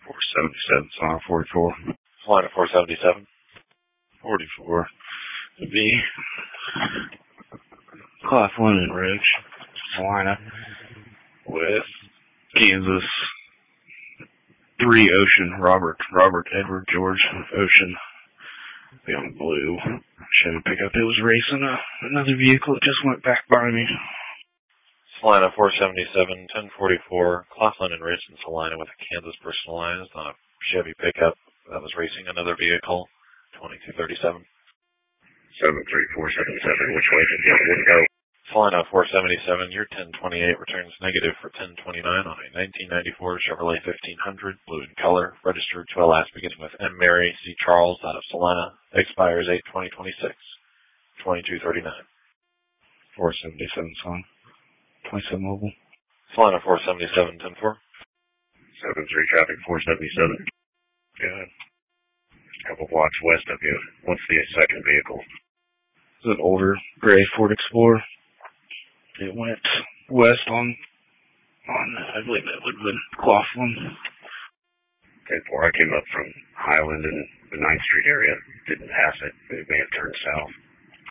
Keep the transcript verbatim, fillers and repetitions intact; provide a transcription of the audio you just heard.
four seventy-seven, Salina forty-four. Salina four seventy-seven. forty-four. It'd be Claflin and Ridge, Salina, with Kansas. Three Ocean, Robert, Robert, Edward, George, Ocean. Young blue Chevy pickup. It was racing a, another vehicle. It just went back by me. Salina four seventy-seven, ten forty-four, Claflin and Ridge in Salina with a Kansas personalized on a Chevy pickup that was racing another vehicle. twenty-two thirty-seven. seven three four seven seven. Which way did it go? Salina four seventy-seven, your ten twenty-eight returns negative for ten twenty-nine on a nineteen ninety-four Chevrolet fifteen hundred, blue in color, registered to a last beginning with M. Mary C. Charles out of Salina, expires eight twenty twenty-six, twenty-two thirty-nine. four seventy-seven, son. twenty-seven mobile. Salina four seventy-seven, ten four. seven three traffic, four seventy-seven. Good. A couple blocks west of you. What's the second vehicle? It's an older gray Ford Explorer. It went west on, on I believe it would have been Claflin. ten four, I came up from Highland and the ninth Street area. Didn't pass it. It may have turned south.